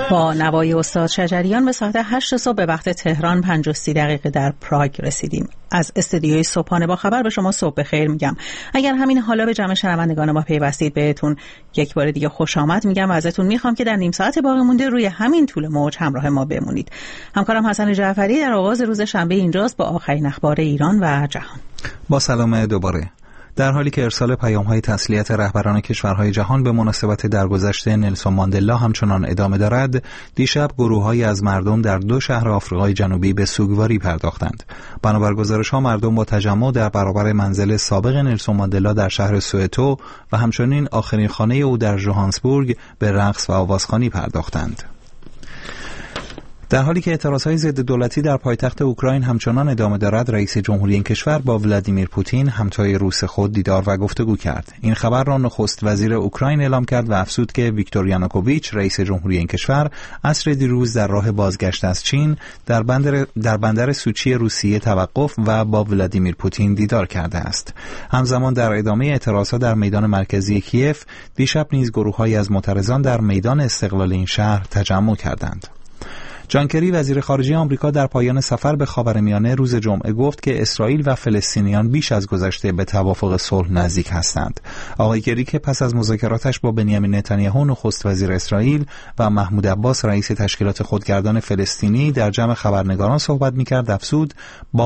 با نوای استاد شجریان به ساعت 8 صبح به وقت تهران 5:30 در پراگ رسیدیم. از استودیوی صبحانه با خبر به شما صبح بخیر میگم. اگر همین حالا به جمع شنوندگان ما پیوستید، بهتون یک بار دیگه خوش آمد میگم و ازتون میخوام که در نیم ساعت باقی مونده روی همین طول موج همراه ما بمونید. همکارم حسن جعفری در آغاز روز شنبه اینجاست با آخرین اخبار ایران و جهان. با سلام دوباره. در حالی که ارسال پیام‌های تسلیت رهبران کشورهای جهان به مناسبت درگذشت نلسون ماندلا همچنان ادامه دارد، دیشب گروه‌هایی از مردم در 2 شهر آفریقای جنوبی به سوگواری پرداختند. بنابر گزارش‌ها مردم با تجمع در برابر منزل سابق نلسون ماندلا در شهر سوئتو و همچنین آخرین خانه او در ژوهانسبورگ به رقص و آوازخوانی پرداختند. در حالی که اعتراضهای ضد دولتی در پایتخت اوکراین همچنان ادامه دارد، رئیس جمهوری این کشور با ولادیمیر پوتین همتای روس خود دیدار و گفتگو کرد. این خبر را نخست وزیر اوکراین اعلام کرد و افزود که ویکتور یانوکوویچ رئیس جمهوری این کشور عصر دیروز در راه بازگشت از چین در بندر سوچی روسیه توقف و با ولادیمیر پوتین دیدار کرده است. همزمان در ادامه اعتراضها در میدان مرکزی کیف، دیشب نیز گروه‌هایی از معترضان در میدان استقلال این شهر تجمع کردند. جان کری وزیر خارجه آمریکا در پایان سفر به خاورمیانه روز جمعه گفت که اسرائیل و فلسطینیان بیش از گذشته به توافق صلح نزدیک هستند. آقای کری که پس از مذاکراتش با بنیامین نتانیاهو نخست وزیر اسرائیل و محمود عباس رئیس تشکیلات خودگردان فلسطینی در جمع خبرنگاران صحبت می‌کرد، افزود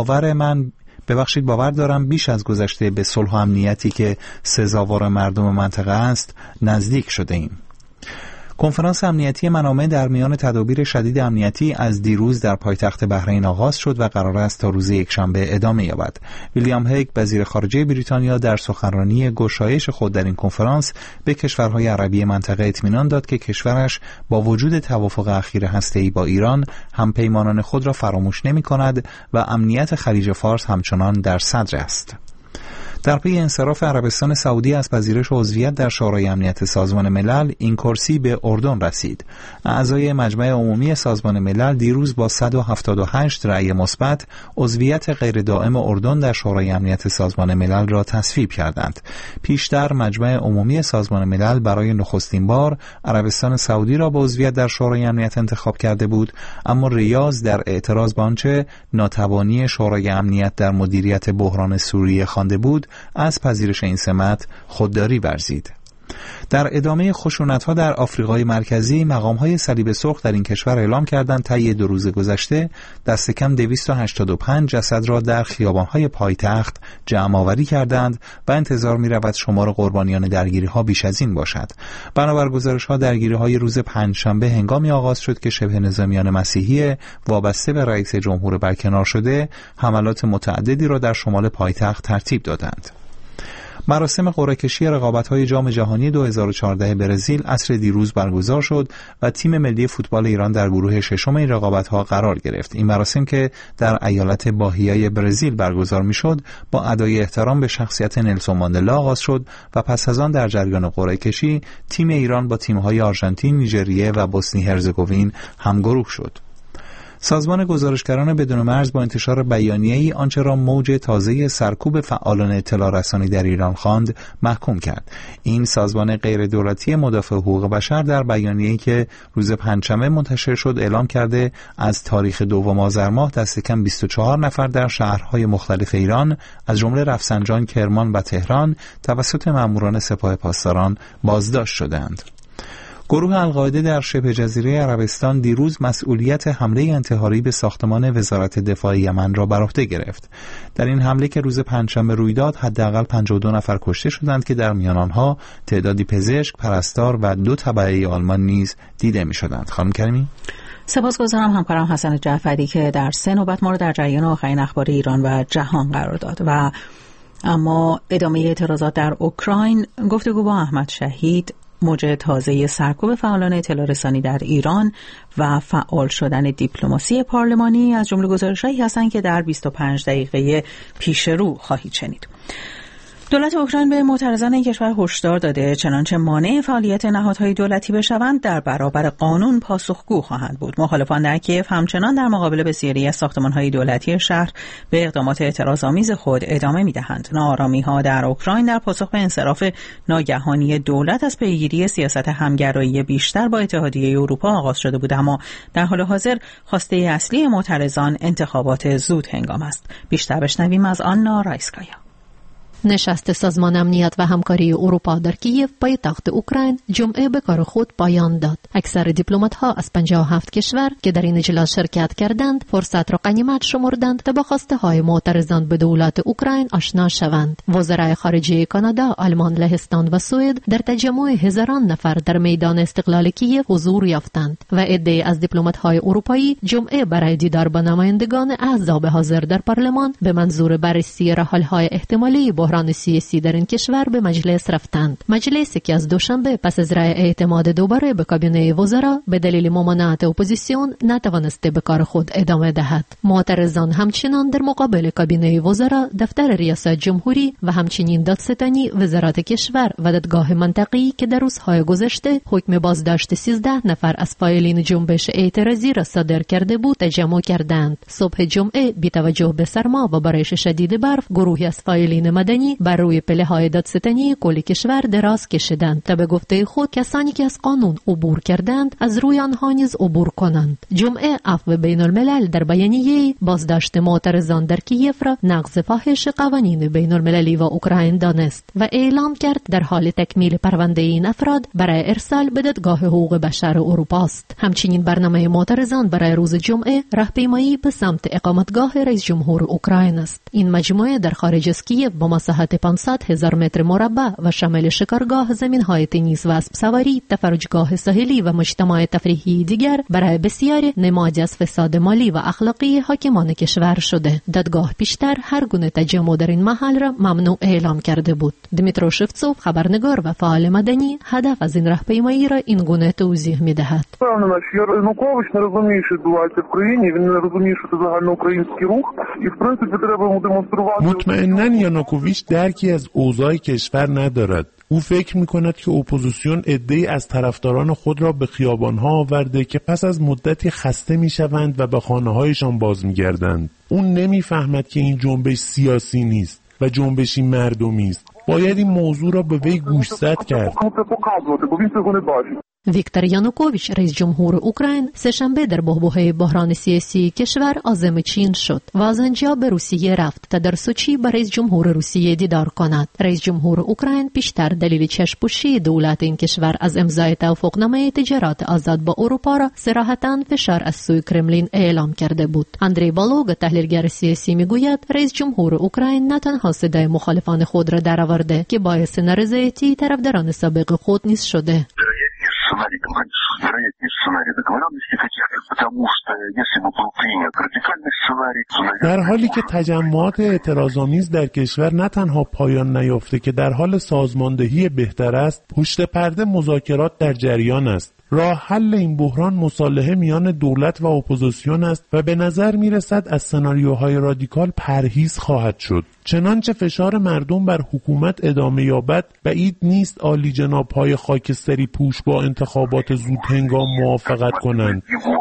باور دارم بیش از گذشته به صلح و امنیتی که سزاوار مردم منطقه است نزدیک شده ایم. کنفرانس امنیتی منامه در میان تدابیر شدید امنیتی از دیروز در پایتخت بحرین آغاز شد و قرار است تا روز یکشنبه ادامه یابد. ویلیام هیگ وزیر خارجه بریتانیا در سخنرانی گشایش خود در این کنفرانس به کشورهای عربی منطقه اطمینان داد که کشورش با وجود توافق اخیر هسته‌ای با ایران همپیمانان خود را فراموش نمی‌کند و امنیت خلیج فارس همچنان در صدر است. در پی انصراف عربستان سعودی از پذیرش عضویت در شورای امنیت سازمان ملل، این کرسی به اردن رسید. اعضای مجمع عمومی سازمان ملل دیروز با 178 رأی مثبت عضویت غیر دائم اردن در شورای امنیت سازمان ملل را تصویب کردند. پیشتر مجمع عمومی سازمان ملل برای نخستین بار عربستان سعودی را به عضویت در شورای امنیت انتخاب کرده بود، اما ریاض در اعتراض به آنچه ناتوانی شورای امنیت در مدیریت بحران سوریه خوانده بود، از پذیرش این سمت خودداری ورزید. در ادامه خشونت‌ها در آفریقای مرکزی، مقام‌های صلیب سرخ در این کشور اعلام کردند طی 2 روز گذشته دست کم 285 جسد را در خیابان‌های پایتخت جمع‌آوری کردند و انتظار می‌رود شمار قربانیان درگیری‌ها بیش از این باشد. بنابر گزارش‌ها درگیری‌های روز پنجشنبه هنگامی آغاز شد که شبه نظامیان مسیحی وابسته به رئیس جمهور برکنار شده حملات متعددی را در شمال پایتخت ترتیب دادند. مراسم قرعه کشی رقابت‌های جام جهانی 2014 برزیل عصر دیروز برگزار شد و تیم ملی فوتبال ایران در گروه ششم این رقابت‌ها قرار گرفت. این مراسم که در ایالت باهیای برزیل برگزار می‌شد، با ادای احترام به شخصیت نلسون ماندلا آغاز شد و پس از آن در جریان قرعه کشی تیم ایران با تیم‌های آرژانتین، نیجریه و بوسنی هرزگوین همگروه شد. سازمان گزارشگران بدون مرز با انتشار بیانیه‌ای آنچه را موج تازه سرکوب فعالان اطلاع رسانی در ایران خواند محکوم کرد. این سازمان غیر دولتی مدافع حقوق بشر در بیانیه‌ای که روز پنجشنبه منتشر شد اعلام کرده از تاریخ 2 آذر ماه دست کم 24 نفر در شهرهای مختلف ایران از جمله رفسنجان، کرمان و تهران توسط ماموران سپاه پاسداران بازداشت شدند. گروه القاعده در شبه جزیره عربستان دیروز مسئولیت حمله انتحاری به ساختمان وزارت دفاع یمن را بر عهده گرفت. در این حمله که روز پنجشنبه روی داد، حداقل 52 نفر کشته شدند که در میان آنها تعدادی پزشک، پرستار و 2 تبعه آلمان نیز دیده می‌شدند. خانم کریمی، سپاسگزارم همکارم حسن جعفری که در 3 نوبت ما رو در جریان آخرین اخبار ایران و جهان قرار داد. و اما ادامه اعتراضات در اوکراین، گفتگو با احمد شهید، موج تازه سرکوب فعالان اطلاع رسانی در ایران و فعال شدن دیپلماسی پارلمانی از جمله گزارش‌هایی هستند که در 25 دقیقه پیش رو خواهید شنید. دولت اوکراین به معترضان این کشور هشدار داده چنانچه مانع فعالیت نهادهای دولتی بشوند در برابر قانون پاسخگو خواهند بود. مخالفان در کیف همچنان در مقابل بسیاری از ساختمان‌های دولتی شهر به اقدامات اعتراض‌آمیز خود ادامه می‌دهند. ناآرامی‌ها در اوکراین در پاسخ به انصراف ناگهانی دولت از پیگیری سیاست همگرایی بیشتر با اتحادیه اروپا آغاز شده بود، اما در حال حاضر خواسته اصلی معترضان انتخابات زود هنگام است. بیشتر بشنویم از آنا رایسکایا. نشست سازمان امنیت و همکاری اروپا در کیف پایتخت اوکراین جمعه به کار خود پایان داد. اکثر دیپلمات‌ها از 57 کشور که در این اجلاس شرکت کردند فرصت را غنیمت شمردند تا با خواسته‌های معترضان به دولت اوکراین آشنا شوند. وزرای خارجه کانادا، آلمان، لهستان و سوئد در تجمع هزاران نفر در میدان استقلال کیف حضور یافتند و عده‌ای از دیپلمات‌های اروپایی جمعه برای دیدار با نمایندگان احزاب حاضر در پارلمان به منظور بررسی راه‌حل‌های احتمالی بحران سیاسی در این کشور به مجلس رفتند. مجلسی که از دوشنبه پس از رأی اعتماد دوباره به کابینه وزرا به دلیل ممانعت اپوزیسیون نتوانسته به کار خود ادامه دهد. معترضان همچنان در مقابل کابینه وزرا، دفتر ریاست جمهوری و همچنین دادستانی وزارت کشور و دادگاه منطقه‌ای که در روزهای گذشته حکم بازداشت 13 نفر از فاعلین جنبش اعتراضی را صادر کرده بود تجمع کردند. صبح جمعه بی توجه به سرما و بارش شدید برف، گروهی از فاعلین مدنی بر روی پله‌های دادستانی کل کشور دراز کشیدند تا به گفته خود کسانی که از قانون عبور کردند از روی آنها نیز عبور کنند. جمعه عفو بین الملل در بیانیه بازداشت معترضان در کیف را نقض فاحش قوانین بین المللی و اوکراین دانست و اعلام کرد در حال تکمیل پرونده این افراد برای ارسال به دادگاه حقوق بشر اروپا است. همچنین برنامه معترضان برای روز جمعه راهپیمایی به سمت اقامتگاه رئیس جمهور اوکراین است. این مجموعه در خارج از کیف با مساحت 500,000 متر مربع و شامل شکارگاه، زمین‌های تنیس و اسب سواری، تفرجگاه ساحلی و مجتمع تفریحی دیگر برای بسیاری نمادی از فساد مالی و اخلاقی حاکمان کشور شده. دادگاه پیشتر هر گونه تجمع در این محل را ممنوع اعلام کرده بود. دمیترو شفتسوف، خبرنگار و فعال مدنی، هدف از این راهپیمایی را این گونه توضیح می‌دهد. Янукович не розуміє, що відбувається в країні, він не розуміє, що це загальноукраїнський рух, і в принципі треба йому демонструвати. مطمئناً یانوکوویچ درکی از اوضاع کشور ندارد. او فکر می‌کند که اپوزیسیون عده‌ای از طرفداران خود را به خیابان‌ها آورده که پس از مدتی خسته می‌شوند و به خانه‌هایشان باز می‌گردند. او نمی‌فهمد که این جنبش سیاسی نیست و جنبشی مردمی است. باید این موضوع را به وی گوشزد کرد. ویکتور یانوکوویچ، رئیس جمهور اوکراین، سه‌شنبه در بحبوحه بحران سیاسی کشور عازم چین شد و از آنجا به روسیه رفت تا در سوچی با رئیس جمهور روسیه دیدار کند. رئیس جمهور اوکراین پیشتر دلیل چشم‌پوشی دولت این کشور از امضای توافقنامه تجارت آزاد با اروپا را صراحتاً فشار از سوی کرملین اعلام کرده بود. اندری بالوگ، تحلیلگر سیاسی، میگوید رئیس جمهور اوکراین نه تنها صدای مخالفان خود را درآورده که باعث نارضایتی طرفداران سابق خود نیز شده. در حالی که تجمعات اعتراض‌آمیز در کشور نه تنها پایان نیافته که در حال سازماندهی بهتر است، پشت پرده مذاکرات در جریان است. راه حل این بحران مصالحه میان دولت و اپوزیسیون است و به نظر میرسد از سناریوهای رادیکال پرهیز خواهد شد. چنانچه فشار مردم بر حکومت ادامه یابد، بعید نیست عالی جناب‌های خاکستری پوش با انتخابات زود هنگام موافقت کنند.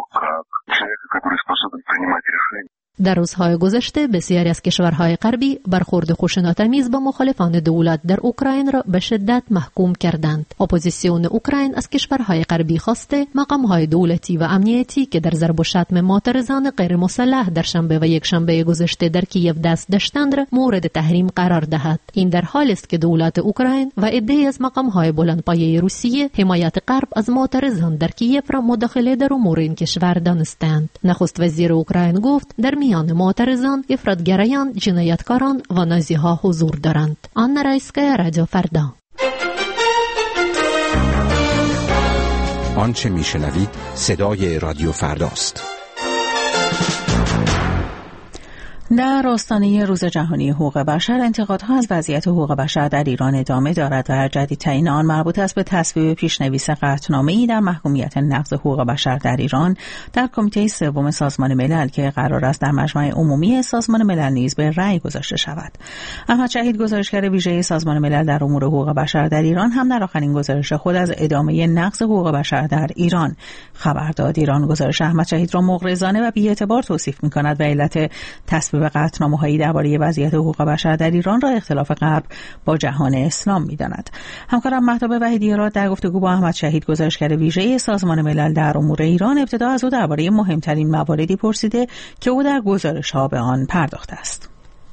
در روزهای گذشته بسیاری از کشورهای غربی برخورد خشونت‌آمیز با مخالفان دولت در اوکراین را به شدت محکوم کردند. اپوزیسیون اوکراین از کشورهای غربی خواسته مقام‌های دولتی و امنیتی که در ضرب و شتم معترضان غیر مسلح در شنبه و یکشنبه گذشته در کیف دست داشتند را مورد تحریم قرار دهد. این در حالی است که دولت اوکراین و عده‌ای از مقام‌های بلندپایه روسیه حمایت غرب از معترضان در کیف را مداخله در امور این کشور دانستند. نخست وزیر اوکراین گفت در میان معترضان افراطگرایان، جنایتکاران و نازی‌ها حضور دارند. آنا رایسکایا، رادیو فردا. آنچه میشنوید صدای رادیو فرداست. در آستانه روز جهانی حقوق بشر، انتقادها از وضعیت حقوق بشر در ایران ادامه دارد و جدیدترین آن مربوط است به تصویب پیشنویس قطعنامه‌ای در محکومیت نقض حقوق بشر در ایران در کمیته سوم سازمان ملل که قرار است در مجمع عمومی سازمان ملل نیز به رأی گذاشته شود. احمد شهید، گزارشگر ویژه سازمان ملل در امور حقوق بشر در ایران، هم در آخرین گزارش خود از ادامه نقض حقوق بشر در ایران خبر داد. ایران گزارش احمد شهید را مغرضانه و بی‌اعتبار توصیف می‌کند و علت تصویب قطعنامه‌هایی درباره وضعیت حقوق بشر در ایران را اختلاف غرب با جهان اسلام می‌داند. همکارم مهتاب وحیدی‌راد در گفتگو با احمد شهید، گزارشگر ویژه سازمان ملل در امور ایران، ابتدا از او درباره مهمترین مواردی پرسیده که او در گزارش‌ها به آن پرداخته است.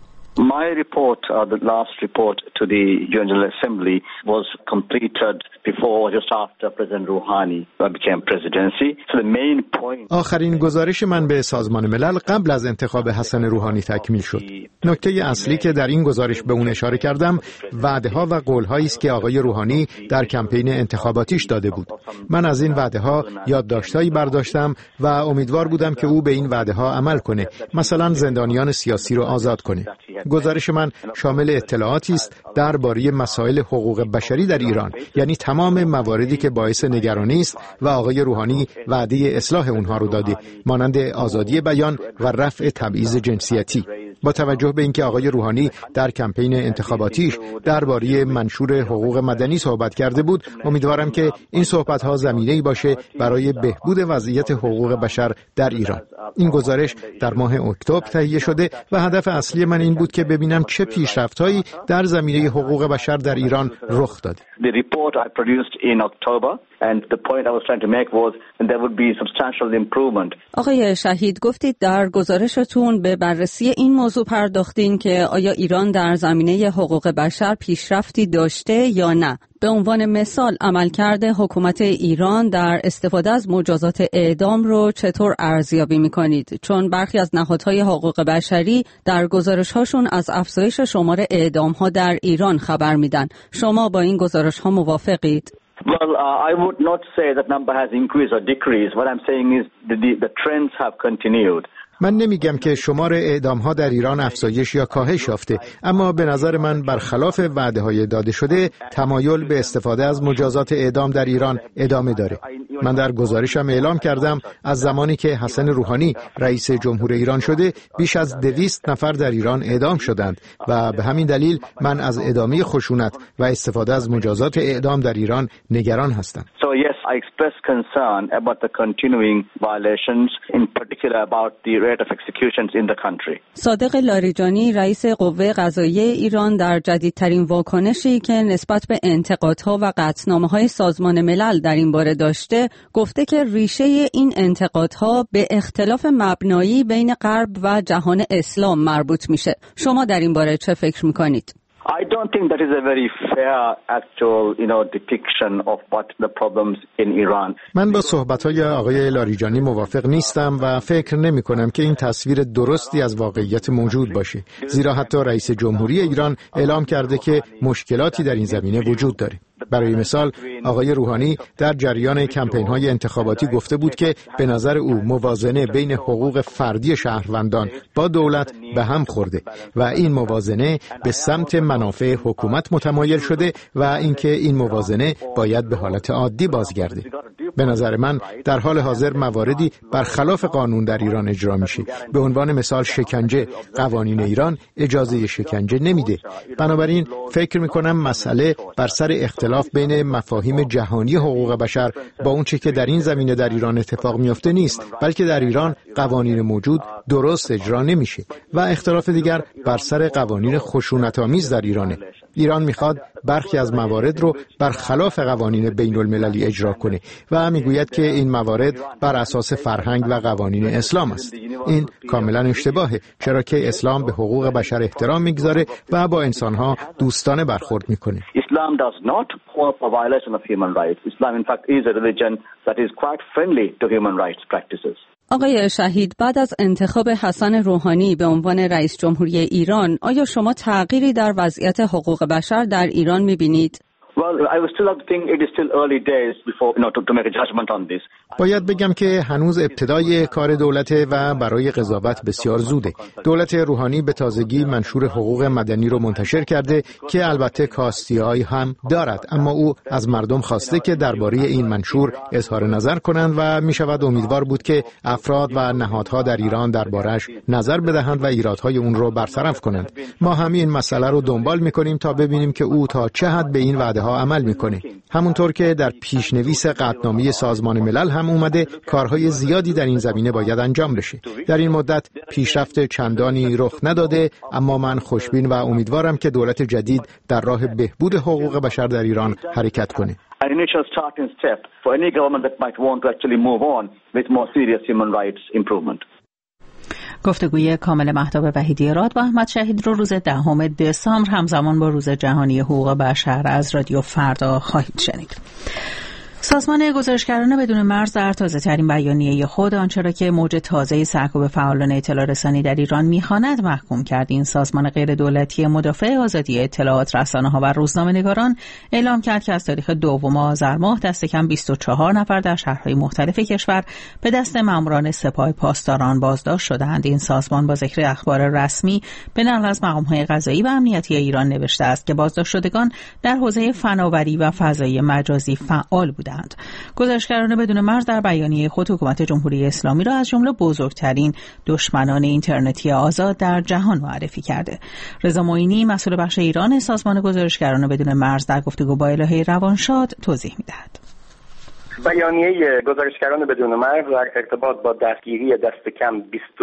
My report, the last report to the General Assembly, was completed before, just after President Rouhani became presidency. So the main point. آخرین گزارش من به سازمان ملل قبل از انتخاب حسن روحانی تکمیل شد. نکته اصلی که در این گزارش به اون اشاره کردم، وعده‌ها و قول‌هایی است که آقای روحانی در کمپین انتخاباتیش داده بود. من از این وعده‌ها یادداشت‌هایی برداشتم و امیدوار بودم که او به این وعده‌ها عمل کنه. مثلا زندانیان سیاسی رو آزاد کنه. گزارش من شامل اطلاعاتی است درباره مسائل حقوق بشری در ایران، یعنی تمام مواردی که باعث نگرانی است و آقای روحانی وعده اصلاح اونها رو داده، مانند آزادی بیان و رفع تبعیض جنسیتی. با توجه به اینکه آقای روحانی در کمپین انتخاباتیش درباره منشور حقوق مدنی صحبت کرده بود، امیدوارم که این صحبت‌ها زمینه‌ای باشه برای بهبود وضعیت حقوق بشر در ایران. این گزارش در ماه اکتبر تهیه شده و هدف اصلی من این بود که ببینم چه پیشرفت‌هایی در زمینه حقوق بشر در ایران رخ داده. The report I produced in October and the point I was trying to make was there would be substantial improvement. آقای شهید، گفتید در گزارشتون به بررسی این موضوع پرداختین که آیا ایران در زمینه حقوق بشر پیشرفتی داشته یا نه. به عنوان مثال، عملکرد حکومت ایران در استفاده از مجازات اعدام رو چطور ارزیابی می‌کنید؟ چون برخی از نهادهای حقوق بشری در گزارش‌هاشون از افزایش شمار اعدام‌ها در ایران خبر میدن. شما با این گزارش‌ها موافقید؟ Well, I would not say that number has increased or decreased. What I'm saying is the trends have continued. من نمیگم که شمار اعدام‌ها در ایران افزایش یا کاهش یافته، اما به نظر من برخلاف وعده‌های داده شده، تمایل به استفاده از مجازات اعدام در ایران ادامه داره. من در گزارشم اعلام کردم از زمانی که حسن روحانی رئیس جمهور ایران شده، بیش از 200 نفر در ایران اعدام شدند و به همین دلیل من از ادامه خشونت و استفاده از مجازات اعدام در ایران نگران هستم. So yes, I express concern about the continuing violations, in particular about the rate of executions in the country. صادق لاریجانی، رئیس قوه قضاییه ایران، در جدیدترین واکنشی که نسبت به انتقادها و قطعنامه‌های سازمان ملل در این باره داشته، گفته که ریشه این انتقادها به اختلاف مبنایی بین غرب و جهان اسلام مربوط میشه. شما در این باره چه فکر میکنید؟ I don't think that is a very fair actual, depiction of what the problems in Iran. من با صحبت‌های آقای لاریجانی موافق نیستم و فکر نمی‌کنم که این تصویر درستی از واقعیت موجود باشه. زیرا حتی رئیس جمهوری ایران اعلام کرده که مشکلاتی در این زمینه وجود داره. برای مثال، آقای روحانی در جریان کمپین‌های انتخاباتی گفته بود که به نظر او موازنه بین حقوق فردی شهروندان با دولت به هم خورده و این موازنه به سمت منافع حکومت متمایل شده و اینکه این موازنه باید به حالت عادی بازگرده. به نظر من در حال حاضر مواردی برخلاف قانون در ایران اجرا میشه. به عنوان مثال شکنجه، قوانین ایران اجازه شکنجه نمیده. بنابراین فکر می‌کنم مسئله بر سر اختلاف بین مفاهیم جهانی حقوق بشر با اون چه که در این زمینه در ایران اتفاق میفته نیست، بلکه در ایران قوانین موجود درست اجرا نمیشه و اختلاف دیگر بر سر قوانین خشونت‌آمیز در ایرانه. ایران میخواد برخی از موارد رو برخلاف قوانین بین المللی اجرا کنه و میگوید که این موارد بر اساس فرهنگ و قوانین اسلام است. این کاملا اشتباهه، چرا که اسلام به حقوق بشر احترام میگذاره و با انسانها دوستانه برخورد میکنه. Islam does not call for violation of human rights. Islam in fact is a religion that is quite friendly to human rights practices. آقای شهید، بعد از انتخاب حسن روحانی به عنوان رئیس جمهوری ایران، آیا شما تغییری در وضعیت حقوق بشر در ایران می‌بینید؟ Well, I would still think it is still early days before, to make a judgment on this. باید بگم که هنوز ابتدای کار دولته و برای قضاوت بسیار زوده. دولت روحانی به تازگی منشور حقوق مدنی رو منتشر کرده که البته کاستی‌هایی هم دارد، اما او از مردم خواسته که درباره این منشور اظهار نظر کنند و می شود امیدوار بود که افراد و نهادها در ایران دربارش نظر بدهند و ایرادهای اون رو برطرف کنند. ما همین مسئله رو دنبال می‌کنیم تا ببینیم که او تا چه حد به این وعده ها عمل می‌کنه. همونطور که در پیشنویس قطعنامه سازمان ملل هم اومده، کارهای زیادی در این زمینه باید انجام بشه. در این مدت پیشرفت چندانی رخ نداده، اما من خوشبین و امیدوارم که دولت جدید در راه بهبود حقوق بشر در ایران حرکت کنه. An initial starting step for any government that might want to actually move on with more serious human rights improvement. گفتگوی کامل مهتاب وحیدی راد با احمد شهید رو روز 10 دسامبر همزمان با روز جهانی حقوق بشر از رادیو فردا خواهید شنید. سازمان گزارشگران بدون مرز در تازه‌ترین بیانیه خود آنچه را که موج تازه سرکوب فعالان اطلاع رسانی در ایران می‌خواند محکوم کرد. این سازمان غیر دولتی مدافع آزادی اطلاعات، رسانه‌ها و روزنامه‌نگاران اعلام کرد که از تاریخ 2 آذر ماه دست کم 24 نفر در شهرهای مختلف کشور به دست ماموران سپاه پاسداران بازداشت شدند. این سازمان با ذکر اخبار رسمی به نقل از مقام‌های قضایی و امنیتی ایران نوشته است که بازداشت شدگان در حوزه فناوری و فضای مجازی فعال بودند. گزارشگران بدون مرز در بیانیه خود حکومت جمهوری اسلامی را از جمله بزرگترین دشمنان اینترنتی آزاد در جهان معرفی کرده. رضا معینی مسئول بخش ایران سازمان گزارشگران بدون مرز در گفتگو با الهه روانشاد توضیح می‌دهد. بیانیه گزارشگران بدون مرز در ارتباط با دستگیری دست کم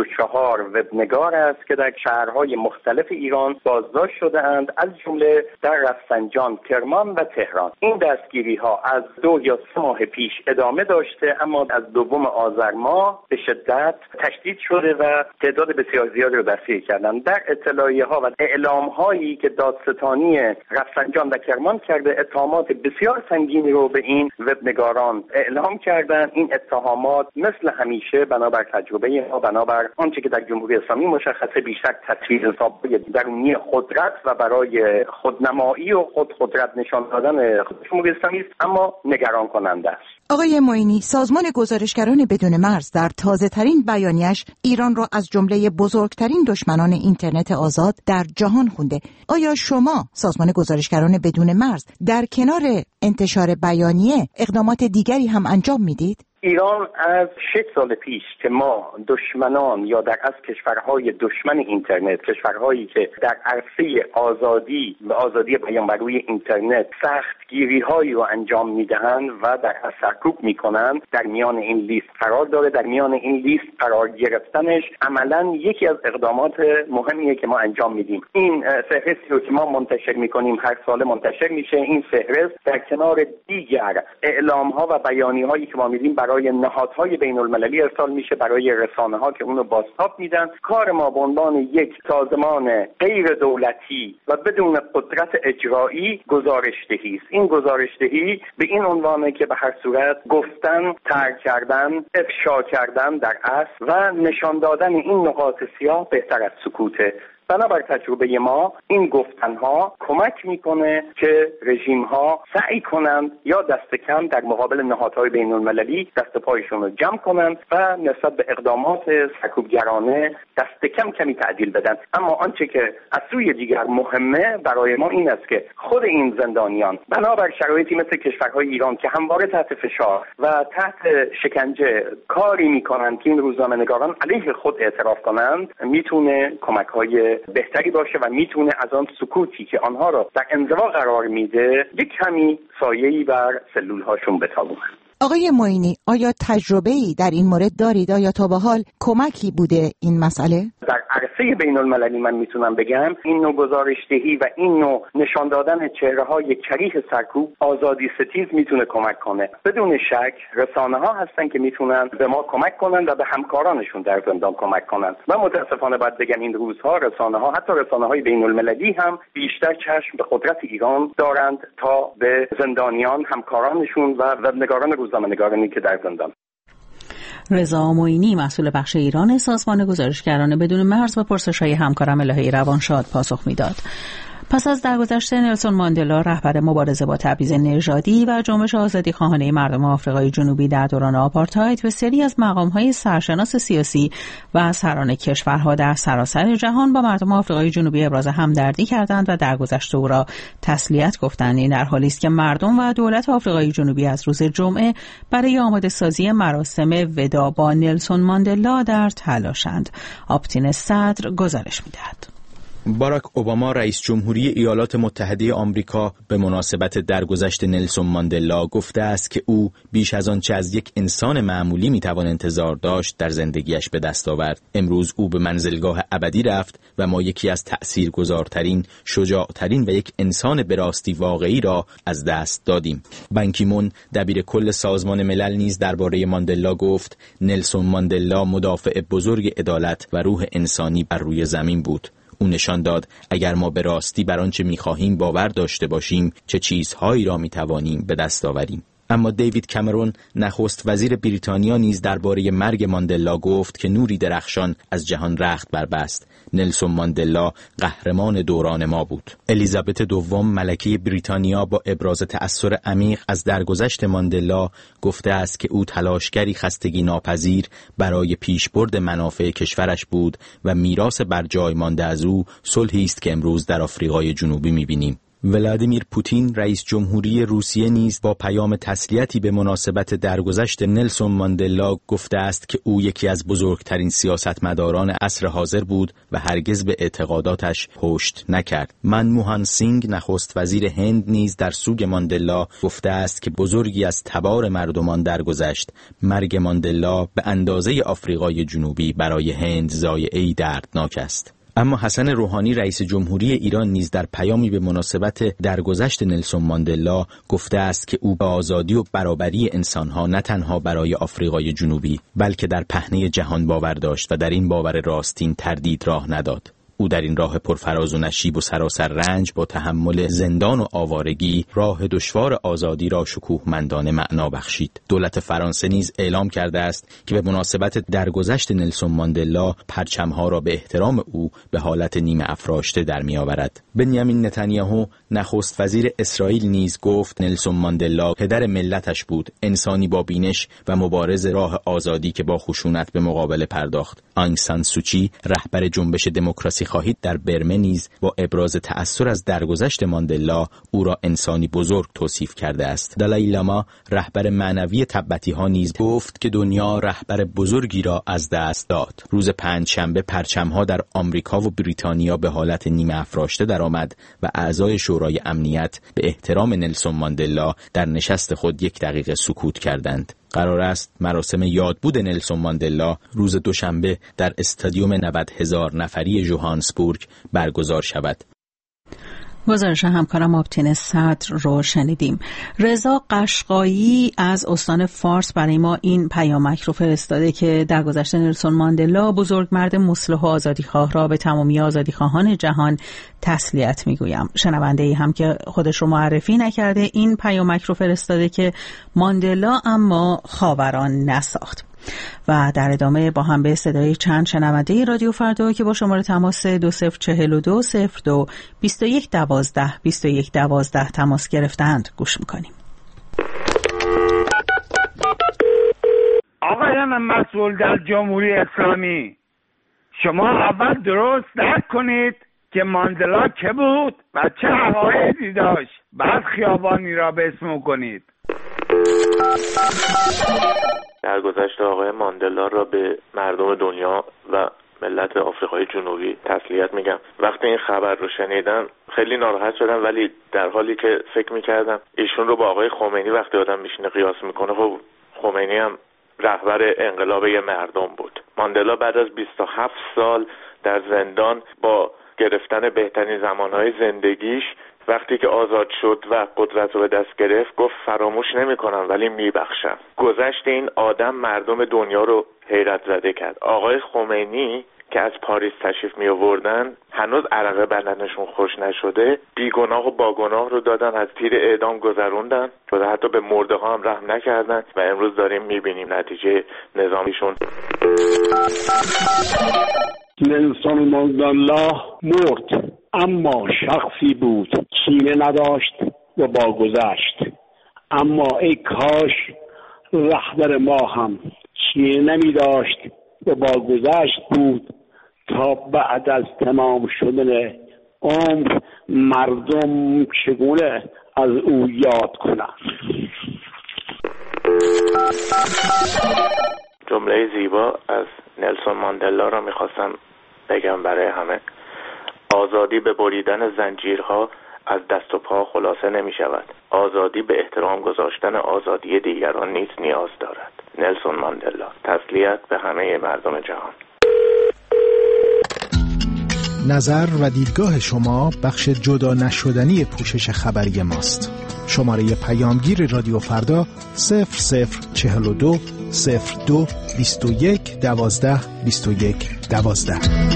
24 وبنگار است که در شهرهای مختلف ایران بازداشت شده‌اند، از جمله در رفسنجان، کرمان و تهران. این دستگیری ها از 2 یا 3 ماه پیش ادامه داشته، اما از 2 آذر ماه به شدت تشدید شده و تعداد بسیار زیادی رو دستگیر کردند. در اطلاعیه ها و اعلام هایی که دادستانی رفسنجان و کرمان کرده، اتهامات بسیار سنگینی رو به این وبنگاران اعلام کردن. این اتهامات مثل همیشه بنابر تجربه ما، بنابر آنچه که در جمهوری اسلامی مشخصه، بیشتر تصویر حساب‌های درونی قدرت و برای خودنمایی و خودقدرت نشان دادن جمهوری اسلامی است، اما نگران کننده است. آقای معینی، سازمان گزارشگران بدون مرز در تازه‌ترین بیانیه‌اش ایران را از جمله بزرگترین دشمنان اینترنت آزاد در جهان خونده. آیا شما سازمان گزارشگران بدون مرز در کنار انتشار بیانیه اقدامات دیگری هم انجام میدید؟ ایران از 6 سال پیش که ما دشمنان یا در از کشورهای دشمن اینترنت، کشورهایی که در عرصه آزادی و آزادی بیان بر روی اینترنت سختگیری‌هایی رو انجام میدهند و در از سرکوب میکنند، در میان این لیست قرار داره. در میان این لیست قرار گرفتنش عملاً یکی از اقدامات مهمیه که ما انجام میدیم. این فهرستی رو که ما منتشر میکنیم هر ساله منتشر میشه. این فهرست در کنار دیگر اعلام‌ها و بیانیه‌هایی که ما میدیم برای نهادهای بین المللی ارسال میشه، برای رسانه ها که اونو بازتاب میدن. کار ما به عنوان یک سازمان غیر دولتی و بدون قدرت اجرایی گزارشدهی است. این گزارشدهی به این عنوانه که به هر صورت گفتن، ترک کردن، افشا کردن در اصل و نشان دادن این نقاط سیاه بهتر از سکوته. بنابر تجربه ما این گفتنها کمک میکنه که رژیم‌ها سعی کنند یا دست کم در مقابل نهادهای بین المللی دست پایشون رو جمع کنند و نسبت به اقدامات سرکوبگرانه دست کم کمی تعدیل بدن. اما آنچه که از سوی دیگر مهمه برای ما این است که خود این زندانیان بنابر شرایطی مثل کشورهای ایران که همواره تحت فشار و تحت شکنجه کاری میکنند که این روزنامه‌نگاران علیه خود اعتراف کنند، میتونه کمک‌های بهتری باشه و میتونه از آن سکوتی که آنها را در انزوا قرار میده یک کمی سایه‌ای بر سلول‌هاشون بتابونه. آقای معینی، آیا تجربه‌ای در این مورد دارید؟ آیا تا به حال کمکی بوده این مسئله؟ در عرصه بین المللی من میتونم بگم این نوع گزارشدهی و این نوع نشان دادن چهره‌های کریه سرکوب آزادی ستیز میتونه کمک کنه. بدون شک رسانه‌ها هستن که میتونن به ما کمک کنن و به همکارانشون در زندان کمک کنن و متاسفانه باید بگم این روزها رسانه‌ها، حتی رسانه‌های بین المللی هم بیشتر چشم به قدرت ایران دارند تا به زندانیان، همکارانشون و وبنگاران روزنامه‌نگارانی که در زندان. رضا معینی مسئول بخش ایران سازمان گزارشگران بدون مرز و پرسش‌های همکارم الهه روانشاد پاسخ میداد. پس از درگذشت نلسون ماندلا رهبر مبارزه با تبعیض نژادی و جنبش آزادیخواهانه مردم آفریقای جنوبی در دوران آپارتاید، بسیاری از مقام‌های سرشناس سیاسی و سران کشورها در سراسر جهان با مردم آفریقای جنوبی ابراز همدردی کردند و درگذشت او را تسلیت گفتند. این در حالی است که مردم و دولت آفریقای جنوبی از روز جمعه برای آماده سازی مراسم وداع با نلسون ماندلا در تلاشند. آپتین صدر گزارش می‌دهد. باراک اوباما رئیس جمهوری ایالات متحده آمریکا به مناسبت درگذشت نلسون ماندلا گفته است که او بیش از آنچه از یک انسان معمولی میتوان انتظار داشت در زندگیش به دست آورد. امروز او به منزلگاه ابدی رفت و ما یکی از تأثیرگذارترین، شجاعترین و یک انسان به راستی واقعی را از دست دادیم. بان کی مون دبیر کل سازمان ملل نیز درباره ماندلا گفت نلسون ماندلا مدافع بزرگ عدالت و روح انسانی بر روی زمین بود. او نشان داد اگر ما به راستی بر آنچه می‌خواهیم باور داشته باشیم چه چیزهایی را می‌توانیم به دست آوریم. اما دیوید کامرون نخست وزیر بریتانیا نیز درباره مرگ ماندلا گفت که نوری درخشان از جهان رخت بربست. نلسون ماندلا قهرمان دوران ما بود. الیزابت دوم ملکه بریتانیا با ابراز تأثیر عمیق از درگذشت ماندلا گفته است که او تلاشگری خستگی ناپذیر برای پیشبرد منافع کشورش بود و میراث بر جای مانده از او صلحی است که امروز در آفریقای جنوبی می‌بینیم. ولادیمیر پوتین رئیس جمهوری روسیه نیز با پیام تسلیتی به مناسبت درگذشت نلسون ماندلا گفته است که او یکی از بزرگترین سیاستمداران عصر حاضر بود و هرگز به اعتقاداتش پشت نکرد. منموهان سینگ نخست وزیر هند نیز در سوگ ماندلا گفته است که بزرگی از تبار مردمان درگذشت. مرگ ماندلا به اندازه آفریقای جنوبی برای هند ضایعه‌ای دردناک است. اما حسن روحانی رئیس جمهوری ایران نیز در پیامی به مناسبت درگذشت نلسون ماندلا گفته است که او به آزادی و برابری انسانها نه تنها برای آفریقای جنوبی بلکه در پهنه جهان باور داشت و در این باور راستین تردید راه نداد. او در این راه پرفراز و نشیب و سراسر رنج با تحمل زندان و آوارگی راه دشوار آزادی را شکوهمندانه معنا بخشید. دولت فرانسه نیز اعلام کرده است که به مناسبت درگذشت نلسون ماندلا پرچم‌ها را به احترام او به حالت نیمه افراشته در می‌آورد. بنیامین نتانیاهو نخست وزیر اسرائیل نیز گفت نلسون ماندلا پدر ملتش بود، انسانی با بینش و مبارز راه آزادی که با خشونت به مقابله پرداخت. آنگ سان سوچی رهبر جنبش دموکراسی خواهید در برمه نیز با ابراز تأثیر از درگذشت ماندلا او را انسانی بزرگ توصیف کرده است. دالای لاما رهبر معنوی تبتی‌ها نیز گفت که دنیا رهبر بزرگی را از دست داد. روز پنجشنبه پرچم‌ها در آمریکا و بریتانیا به حالت نیمه افراشته درآمد و اعضای شورای امنیت به احترام نلسون ماندلا در نشست خود 1 دقیقه سکوت کردند. قرار است مراسم یادبود نلسون ماندلا روز دوشنبه در استادیوم 90,000 نفری جوهانسبورگ برگزار شود. گزارش همکارم آپتین صدر رو شنیدیم. رضا قشقایی از استان فارس برای ما این پیامک رو فرستاده که درگذشت نلسون ماندلا بزرگمرد مصلح و آزادیخواه را به تمامی آزادیخواهان جهان تسلیت میگویم. شنونده‌ای هم که خودش رو معرفی نکرده این پیامک رو فرستاده که ماندلا اما خاوران نساخت. و در ادامه با هم به صدای چند شنونده رادیو فردا که با شماره تماس 2042 02 21 12 21 12 تماس گرفتند گوش میکنیم. آقایان مسئول در جمهوری اسلامی، شما اول درست درک کنید که ماندلا که بود و چه عقایدی داشت، بعد خیابانی را به اسم کنید. درگذشت آقای ماندلا را به مردم دنیا و ملت آفریقای جنوبی تسلیت میگم. وقتی این خبر رو شنیدم خیلی ناراحت شدم، ولی در حالی که فکر میکردم ایشون رو با آقای خمینی وقتی آدم میشینه قیاس میکنه، خب خمینی هم رهبر انقلاب مردم بود. ماندلا بعد از 27 سال در زندان با گرفتن بهترین زمانهای زندگیش وقتی که آزاد شد و قدرت رو به دست گرفت گفت فراموش نمی کنم ولی میبخشم. گذشت این آدم مردم دنیا رو حیرت زده کرد. آقای خمینی که از پاریس تشریف می آوردن هنوز عرقه بدنشون خوش نشده، بیگناه و باگناه رو دادن، از تیر اعدام گذروندن و حتی به مرده ها هم رحم نکردن و امروز داریم میبینیم نتیجه نظامیشون. نلسون ماندلا مرد اما شخصی بود کینه نداشت و با گذشت. اما ای کاش رهبر ما هم کینه نمی داشت و با گذشت بود تا بعد از تمام شدن عمر مردم چگونه از او یاد کنند. جمله زیبا از نلسون ماندلا را میخواستم بگم برای همه. آزادی به بریدن زنجیرها از دست و پا خلاصه نمی شود. آزادی به احترام گذاشتن آزادی دیگران نیز نیاز دارد. نلسون ماندلا. تسلیت به همه مردم جهان. نظر و دیدگاه شما بخش جدا نشدنی پوشش خبری ماست. شماره پیامگیر رادیو فردا 0042 02 21 12 21 12.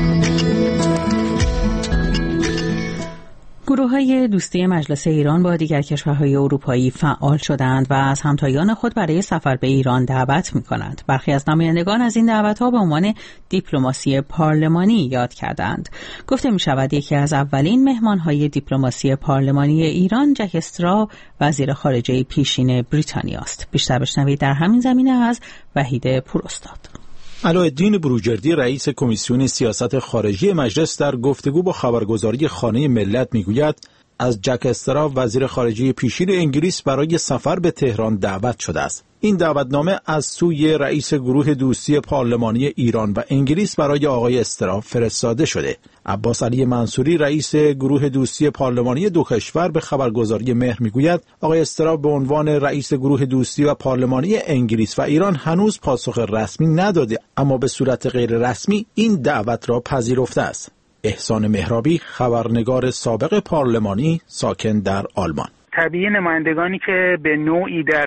گروه‌های دوستی مجلس ایران با دیگر کشورهای اروپایی فعال شدند و از همتایان خود برای سفر به ایران دعوت می‌کنند. برخی از نمایندگان از این دعوت‌ها به عنوان دیپلماسی پارلمانی یاد کردند. گفته می‌شود یکی از اولین مهمان‌های دیپلماسی پارلمانی ایران جک استرا، وزیر خارجه پیشین بریتانیا است. بیشتر بشنوید در همین زمینه از وحید پوراستاد. علاءالدین بروجردی رئیس کمیسیون سیاست خارجی مجلس در گفتگو با خبرگزاری خانه ملت میگوید از جک استرا وزیر خارجه پیشین انگلیس برای سفر به تهران دعوت شده است. این دعوتنامه از سوی رئیس گروه دوستی پارلمانی ایران و انگلیس برای آقای استرا فرستاده شده. عباس علی منصوری رئیس گروه دوستی پارلمانی دو کشور به خبرگزاری مهر میگوید آقای استرا به عنوان رئیس گروه دوستی و پارلمانی انگلیس و ایران هنوز پاسخ رسمی نداده، اما به صورت غیر رسمی این دعوت را پذیرفته است. احسان مهرابی خبرنگار سابق پارلمانی ساکن در آلمان. طبیعی نمایندگانی که به نوعی در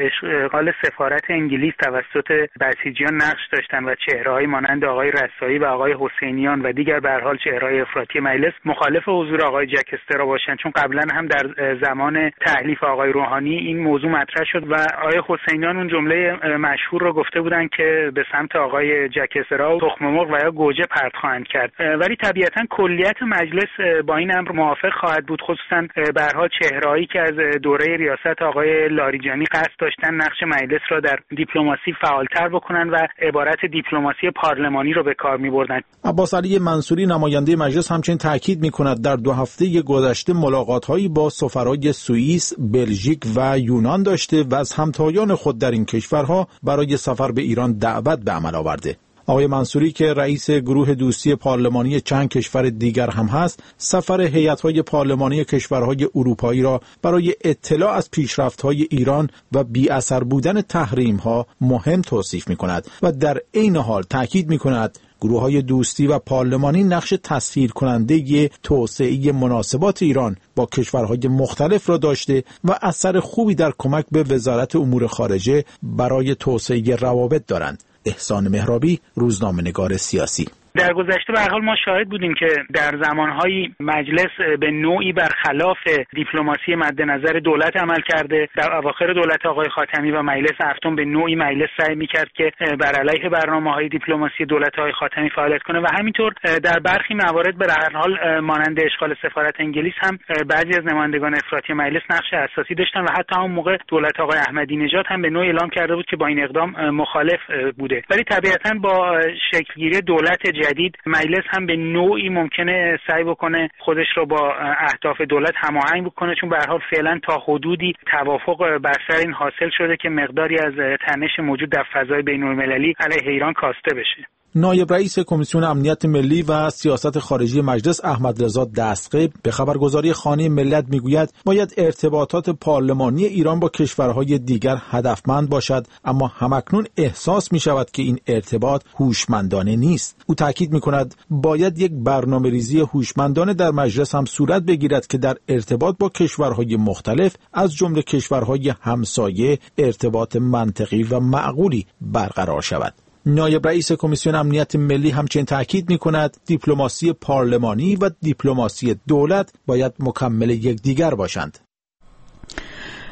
اشغال سفارت انگلیس توسط بسیجیان نقش داشتند و چهره‌های مانند آقای رسایی و آقای حسینیان و دیگر به هر حال چهره‌های افراطی مجلس مخالف حضور آقای جک استرا باشند، چون قبلا هم در زمان تحلیف آقای روحانی این موضوع مطرح شد و آقای حسینیان اون جمله مشهور رو گفته بودند که به سمت آقای جک استرا تخم مرغ و یا گوجه پرت خواهند کرد. ولی طبیعتا کلیت مجلس با این امر موافق خواهد بود، خصوصا به هر حال چهره‌هایی که از دوره ریاست آقای لاریجانی قصد داشتن نقش مجلس را در دیپلماسی فعالتر بکنن و عبارت دیپلماسی پارلمانی رو به کار می‌بردن. عباس علی منصوری نماینده مجلس همچنین تاکید می‌کند در 2 هفته گذشته ملاقات‌هایی با سفرای سوئیس، بلژیک و یونان داشته و از همتایان خود در این کشورها برای سفر به ایران دعوت به عمل آورده. آقای منصوری که رئیس گروه دوستی پارلمانی چند کشور دیگر هم هست، سفر هیئت‌های پارلمانی کشورهای اروپایی را برای اطلاع از پیشرفت‌های ایران و بی‌اثر بودن تحریم‌ها مهم توصیف می‌کند و در عین حال تاکید می‌کند گروه‌های دوستی و پارلمانی نقش تسهیل کننده توسعه مناسبات ایران با کشورهای مختلف را داشته و اثر خوبی در کمک به وزارت امور خارجه برای توسعه روابط دارند. احسان مهرابی، روزنامه‌نگار سیاسی. در گذشته به هر حال ما شاهد بودیم که در زمانهای مجلس به نوعی برخلاف دیپلماسی مد نظر دولت عمل کرده. در اواخر دولت آقای خاتمی و مجلس هفتم به نوعی مجلس سعی می‌کرد که بر علیه برنامه‌های دیپلماسی دولت آقای خاتمی فعالیت کنه و همینطور در برخی موارد به هر حال مانند اشغال سفارت انگلیس هم بعضی از نمایندگان افراطی مجلس نقش اساسی داشتن و حتی اون موقع دولت آقای احمدی نژاد هم به نوعی اعلام کرده بود که با این اقدام مخالف بوده. ولی طبیعتاً با شکلگیری دولت جدید مجلس هم به نوعی ممکنه سعی بکنه خودش رو با اهداف دولت هماهنگ بکنه، چون به هر حال فعلا تا حدودی توافق بر سر این حاصل شده که مقداری از تنش موجود در فضای بین‌المللی علیه ایران کاسته بشه. نایب رئیس کمیسیون امنیت ملی و سیاست خارجی مجلس احمد رضا دستقیب به خبرگزاری خانه ملت میگوید باید ارتباطات پارلمانی ایران با کشورهای دیگر هدفمند باشد، اما همکنون احساس می شود که این ارتباط هوشمندانه نیست. او تاکید می کند باید یک برنامه‌ریزی هوشمندانه در مجلس هم صورت بگیرد که در ارتباط با کشورهای مختلف از جمله کشورهای همسایه ارتباط منطقی و معقولی برقرار شود. نایب رئیس کمیسیون امنیت ملی همچنین تاکید می‌کند دیپلماسی پارلمانی و دیپلماسی دولت باید مکمل یکدیگر باشند.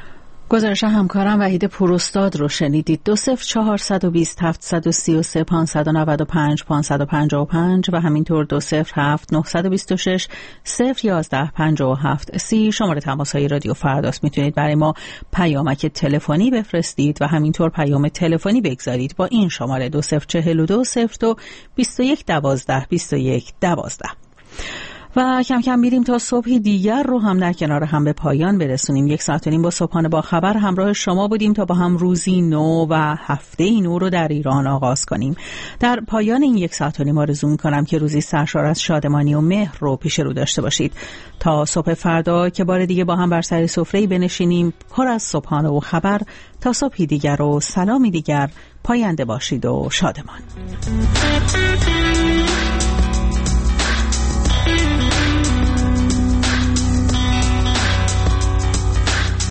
گزارش همکارم وحید پوراستاد رو شنیدید. 20420 733 595 555 و همینطور 207 926 011 57 30 شماره تماس‌های رادیو فرداست. میتونید برای ما پیامک تلفنی بفرستید و همینطور پیام تلفنی بگذارید با این شماره 2042 02 21 12 21 12. و کم کم میریم تا صبحی دیگر رو هم در کنار هم به پایان برسونیم. 1 ساعت و نیم با صبحانه با خبر همراه شما بودیم تا با هم روزی نو و هفته نو رو در ایران آغاز کنیم. در پایان این 1 ساعت و نیم آرزو می‌کنم که روزی سرشار از شادمانی و مهر رو پیش رو داشته باشید تا صبح فردا که بار دیگه با هم بر سر سفره‌ای بنشینیم پر از صبحانه و خبر. تا صبحی دیگر و سلامی دیگر، پاینده باشید و شادمان.